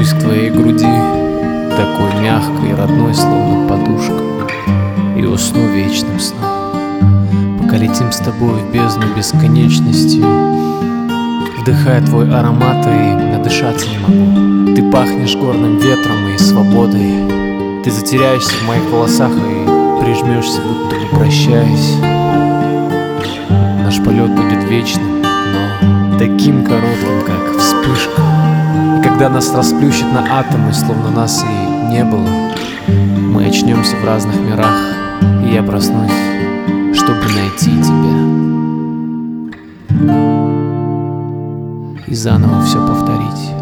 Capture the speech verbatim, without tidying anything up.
Прижмусь к твоей груди, такой мягкой и родной, словно подушка, и усну вечным сном. Пока летим с тобой в бездну бесконечности, вдыхая твой аромат, и надышаться не могу. Ты пахнешь горным ветром и свободой. Ты затеряешься в моих волосах и прижмешься, будто бы прощаясь. Наш полет будет вечным, но таким коротким, как вспышка. И когда нас расплющит на атомы, словно нас и не было, мы очнемся в разных мирах, и я проснусь, чтобы найти тебя и заново все повторить.